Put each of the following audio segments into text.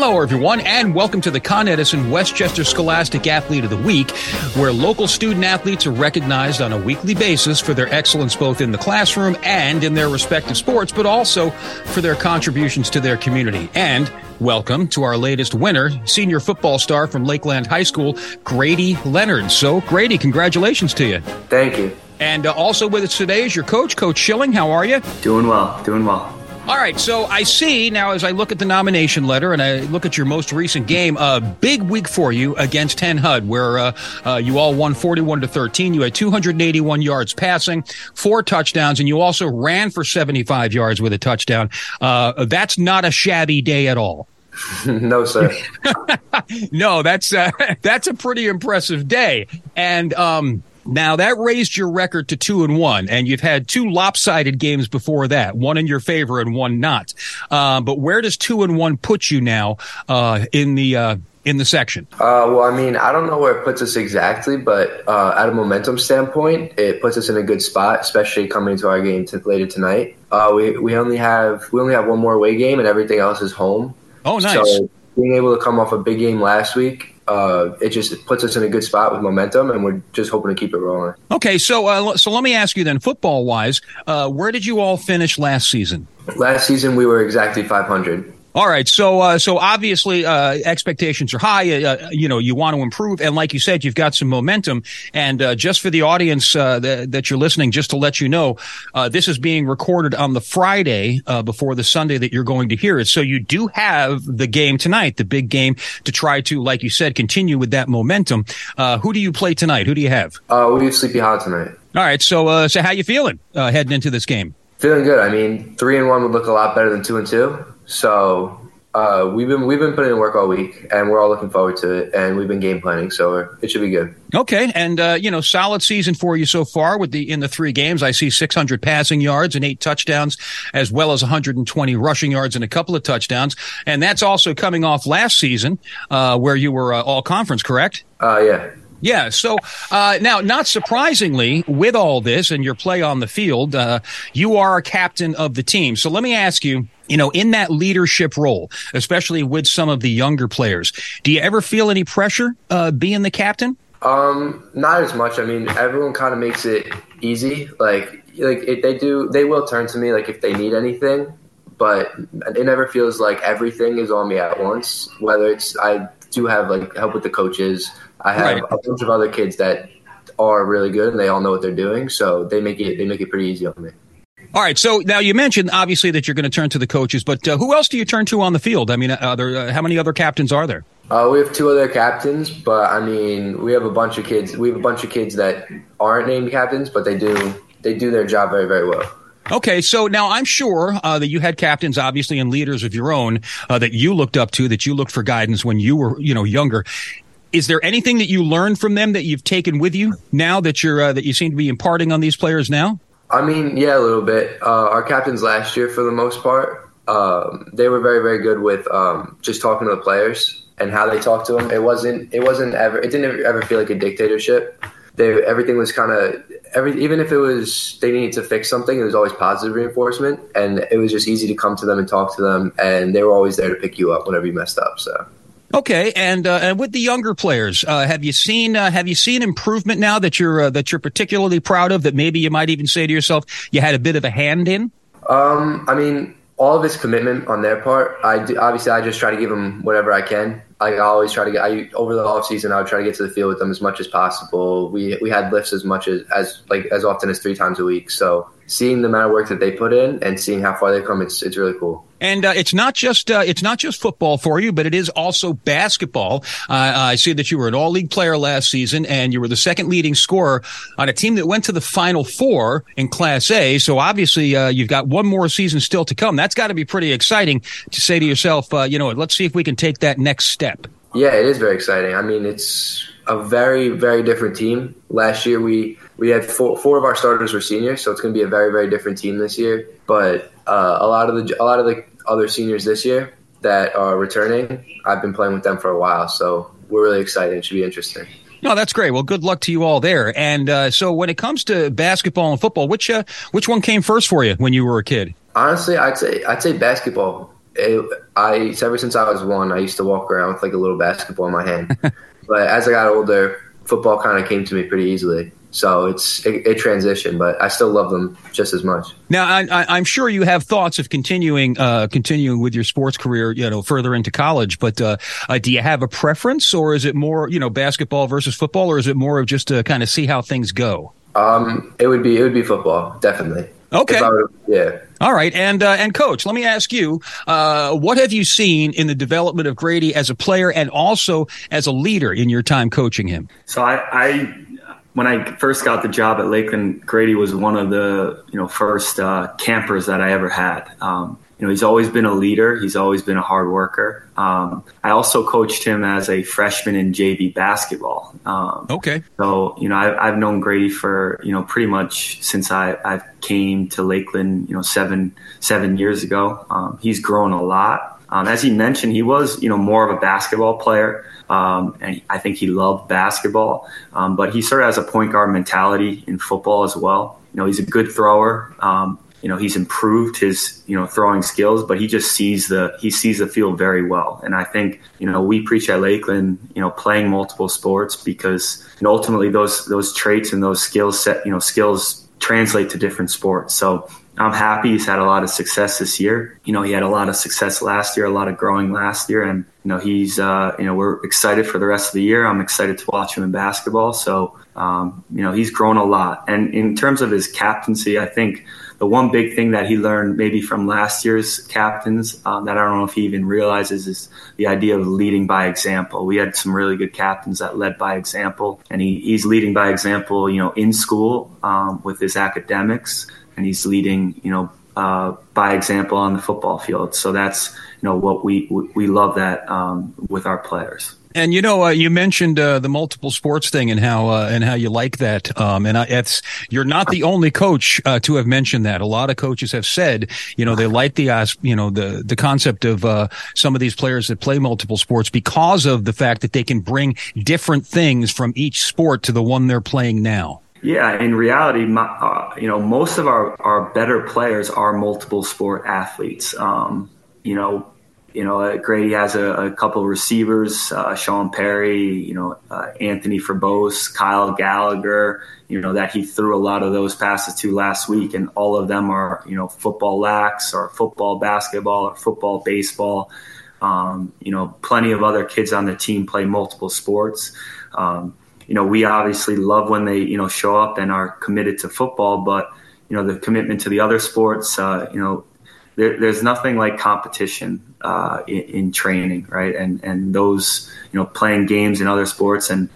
Hello, everyone, and welcome to the Con Edison Westchester Scholastic Athlete of the Week, where local student athletes are recognized on a weekly basis for their excellence both in the classroom and in their respective sports, but also for their contributions to their community. And welcome to our latest winner, senior football star from Lakeland High School, Grady Leonard. So, Grady, congratulations to you. Thank you. And also with us today is your coach, Coach Schilling. How are you? Doing well. All right, so I see now as I look at the nomination letter and I look at your most recent game, a big week for you against Hen Hud, where you all won 41-13. You had 281 yards passing, 4 touchdowns, and you also ran for 75 yards with a touchdown. That's not a shabby day at all. No, sir. No, that's a pretty impressive day. And now that raised your record to 2-1, and you've had 2 lopsided games before that, one in your favor and one not. But where does 2-1 put you now in the section? Well, I mean, I don't know where it puts us exactly, but at a momentum standpoint, it puts us in a good spot, especially coming into our game later tonight. We only have one more away game, and everything else is home. Oh, nice. So being able to come off a big game last week, it just puts us in a good spot with momentum, and we're just hoping to keep it rolling. Okay, so let me ask you then, football-wise, where did you all finish last season? Last season, we were exactly 500. All right, so obviously expectations are high. You want to improve, and like you said, you've got some momentum. And just for the audience that you're listening, just to let you know, this is being recorded on the Friday before the Sunday that you're going to hear it. So you do have the game tonight, the big game, to try to, like you said, continue with that momentum. Who do you play tonight? Who do you have? We have Sleepy Hollow tonight. All right, so how you feeling heading into this game? Feeling good. I mean, 3-1 would look a lot better than 2-2. So we've been putting in work all week, and we're all looking forward to it. And we've been game planning, so it should be good. Okay, and solid season for you so far in the 3 games. I see 600 passing yards and 8 touchdowns, as well as 120 rushing yards and a couple of touchdowns. And that's also coming off last season, where you were all conference, correct? Yeah. Yeah, so now, not surprisingly, with all this and your play on the field, you are a captain of the team. So let me ask you, in that leadership role, especially with some of the younger players, do you ever feel any pressure being the captain? Not as much. I mean, everyone kind of makes it easy. Like if they will turn to me like if they need anything, but it never feels like everything is on me at once. Whether it's I do have like help with the coaches. I have a bunch of other kids that are really good and they all know what they're doing, so they make it pretty easy on me. All right, so now you mentioned obviously that you're going to turn to the coaches, but who else do you turn to on the field? I mean, how many other captains are there? We have 2 other captains, but I mean, we have a bunch of kids. We have a bunch of kids that aren't named captains, but they do their job very, very well. Okay, so now I'm sure that you had captains, obviously, and leaders of your own that you looked up to, that you looked for guidance when you were, younger. Is there anything that you learned from them that you've taken with you now that that you seem to be imparting on these players now? I mean, yeah, a little bit. Our captains last year, for the most part, they were very, very good with just talking to the players and how they talked to them. It didn't ever feel like a dictatorship. Everything was kind of even if it was they needed to fix something, it was always positive reinforcement, and it was just easy to come to them and talk to them, and they were always there to pick you up whenever you messed up. So. Okay, and with the younger players, have you seen improvement now that you're particularly proud of, that maybe you might even say to yourself you had a bit of a hand in? I mean, all of it's commitment on their part. I just try to give them whatever I can. I always try to get. Over the off season, I would try to get to the field with them as much as possible. We had lifts as much as often as 3 times a week. So seeing the amount of work that they put in and seeing how far they come, it's really cool. And it's not just football for you, but it is also basketball. I see that you were an all-league player last season, and you were the second leading scorer on a team that went to the Final Four in Class A. So obviously, you've got one more season still to come. That's got to be pretty exciting to say to yourself, let's see if we can take that next step. Yeah, it is very exciting. I mean, it's a very, very different team. Last year, we had four of our starters were seniors, so it's going to be a very, very different team this year. But a lot of the other seniors this year that are returning, I've been playing with them for a while, so we're really excited. It should be interesting. No, that's great. Well, good luck to you all there. And so when it comes to basketball and football, which one came first for you when you were a kid? Honestly, I'd say basketball. ever since I was 1, I used to walk around with like a little basketball in my hand. But as I got older, football kind of came to me pretty easily. So it transitioned, but I still love them just as much. Now, I'm sure you have thoughts of continuing with your sports career, further into college. But do you have a preference, or is it more, basketball versus football, or is it more of just to kind of see how things go? It would be football, definitely. Okay. Yeah. All right. And Coach, let me ask you, what have you seen in the development of Grady as a player and also as a leader in your time coaching him? So when I first got the job at Lakeland, Grady was one of the, first campers that I ever had. He's always been a leader. He's always been a hard worker. I also coached him as a freshman in JV basketball. Okay. So, I've known Grady for, pretty much since I came to Lakeland, 7 years ago. He's grown a lot. As he mentioned, he was, more of a basketball player. And I think he loved basketball. But he sort of has a point guard mentality in football as well. He's a good thrower. He's improved his, throwing skills, but he just sees the field very well. And I think, we preach at Lakeland, playing multiple sports because ultimately those traits and those skills translate to different sports. So I'm happy he's had a lot of success this year. He had a lot of success last year, a lot of growing last year. And, he's, we're excited for the rest of the year. I'm excited to watch him in basketball. So, he's grown a lot. And in terms of his captaincy, I think the one big thing that he learned maybe from last year's captains that I don't know if he even realizes is the idea of leading by example. We had some really good captains that led by example, and he's leading by example, in school with his academics, and he's leading, by example on the football field. So that's, what we love that with our players. And you mentioned the multiple sports thing and how you like that. You're not the only coach to have mentioned that. A lot of coaches have said, they like the concept of some of these players that play multiple sports because of the fact that they can bring different things from each sport to the one they're playing now. Yeah, in reality, most of our better players are multiple sport athletes. Grady has a couple of receivers, Sean Perry, Anthony Frobose, Kyle Gallagher, that he threw a lot of those passes to last week. And all of them are, football lax or football basketball or football baseball. Plenty of other kids on the team play multiple sports. We obviously love when they, show up and are committed to football, but, the commitment to the other sports, there's nothing like competition in training, right? And those, playing games in other sports, and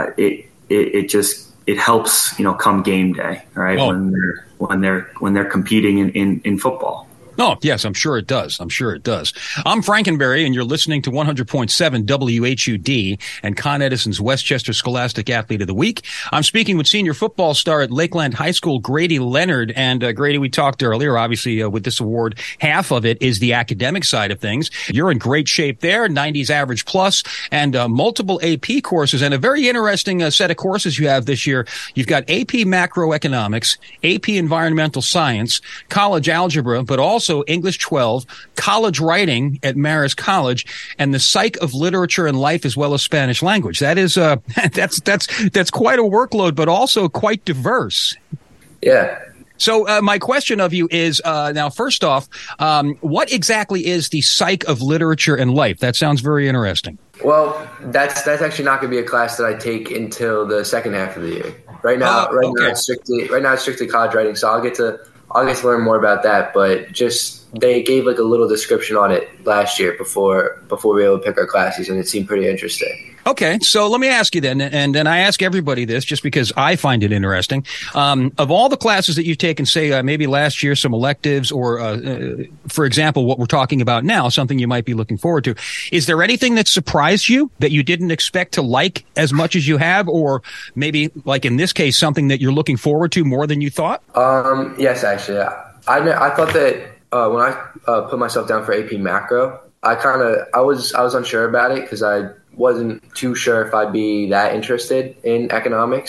it helps, come game day, right? Oh. When they're competing in football. Oh, yes, I'm sure it does. I'm Frankenberry, and you're listening to 100.7 WHUD and Con Edison's Westchester Scholastic Athlete of the Week. I'm speaking with senior football star at Lakeland High School, Grady Leonard. And Grady, we talked earlier, obviously, with this award, half of it is the academic side of things. You're in great shape there, 90s average plus, and multiple AP courses, and a very interesting set of courses you have this year. You've got AP Macroeconomics, AP Environmental Science, College Algebra, but also English 12, college writing at Marist College, and the Psych of Literature and Life, as well as Spanish language. That is that's quite a workload, but also quite diverse. Yeah. So my question of you is, now, first off, what exactly is the Psych of Literature and Life? That sounds very interesting. Well, that's actually not going to be a class that I take until the second half of the year. Right now it's strictly college writing, so I'll get to learn more about that, but just they gave like a little description on it last year before we were able to pick our classes, and it seemed pretty interesting. Okay, so let me ask you then, and I ask everybody this just because I find it interesting. Of all the classes that you've taken, say maybe last year, some electives, or for example, what we're talking about now, something you might be looking forward to, is there anything that surprised you that you didn't expect to like as much as you have, or maybe like in this case, something that you're looking forward to more than you thought? Yes, actually, I thought that when I put myself down for AP Macro, I was unsure about it because I wasn't too sure if I'd be that interested in economics.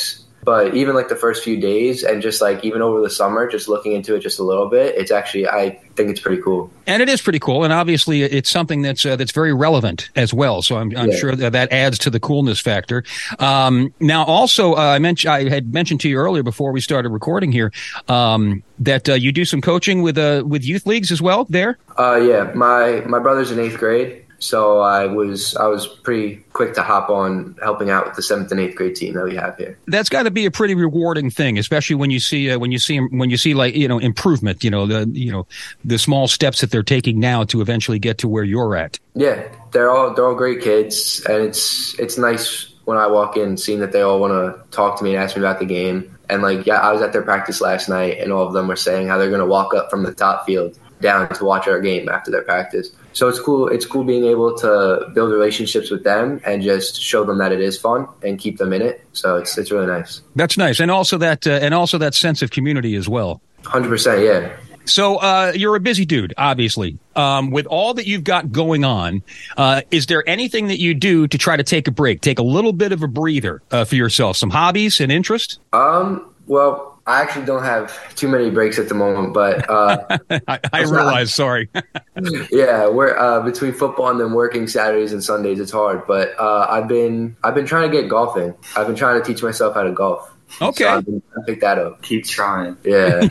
But even like the first few days and just like even over the summer, just looking into it just a little bit, it's actually, I think it's pretty cool. And it is pretty cool. And obviously it's something that's very relevant as well. So I'm sure that adds to the coolness factor. Now also, I had mentioned to you earlier before we started recording here, that you do some coaching with youth leagues as well there? Yeah, my brother's in 8th grade. So I was pretty quick to hop on helping out with the 7th and 8th grade team that we have here. That's got to be a pretty rewarding thing, especially when you see like, improvement, the small steps that they're taking now to eventually get to where you're at. Yeah, they're all great kids, and it's nice when I walk in seeing that they all want to talk to me and ask me about the game. And like, yeah, I was at their practice last night, and all of them were saying how they're going to walk up from the top field down to watch our game after their practice. So it's cool. It's cool being able to build relationships with them and just show them that it is fun and keep them in it. So it's really nice. That's nice, and also that sense of community as well. 100%, yeah. So you're a busy dude, obviously. With all that you've got going on, is there anything that you do to try to take a break, take a little bit of a breather for yourself? Some hobbies and interest? Well, I actually don't have too many breaks at the moment, but I realize. Sorry. Yeah, we're between football and then working Saturdays and Sundays. It's hard, but I've been trying to get golfing. I've been trying to teach myself how to golf. Okay. So I've been trying to pick that up. Keep trying. Yeah.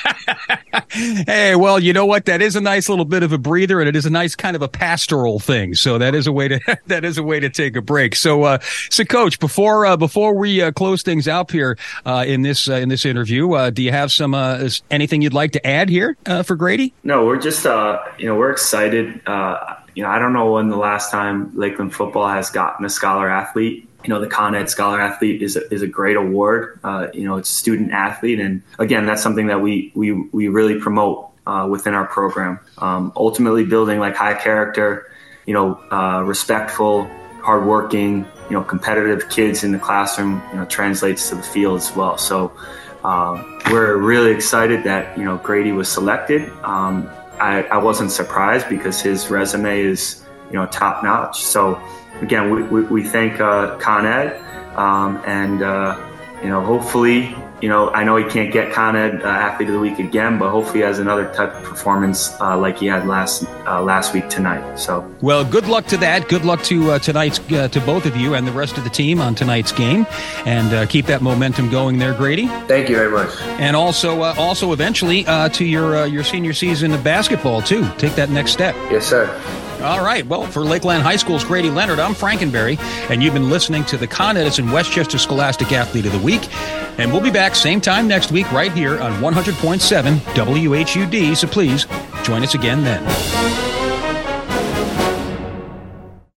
Hey, well, you know what? That is a nice little bit of a breather, and it is a nice kind of a pastoral thing. So that is a way to take a break. So Coach, before we close things out here in this interview, do you have some anything you'd like to add here for Grady? No, we're just we're excited. I don't know when the last time Lakeland football has gotten a scholar athlete. The Con Ed Scholar Athlete is a great award. It's student athlete, and again, that's something that we really promote within our program. Ultimately, building like high character, respectful, hardworking, competitive kids in the classroom, translates to the field as well. So we're really excited that Grady was selected. I wasn't surprised because his resume is top notch. So. Again, we thank Con Ed, and hopefully, I know he can't get Con Ed Athlete of the Week again, but hopefully he has another type of performance like he had last week tonight. So, well, good luck to that. Good luck to tonight's to both of you and the rest of the team on tonight's game, and keep that momentum going there, Grady. Thank you very much. And also eventually to your senior season of basketball too. Take that next step. Yes, sir. All right. Well, for Lakeland High School's Grady Leonard, I'm Frankenberry, and you've been listening to the Con Edison Westchester Scholastic Athlete of the Week. And we'll be back same time next week right here on 100.7 WHUD. So please join us again then.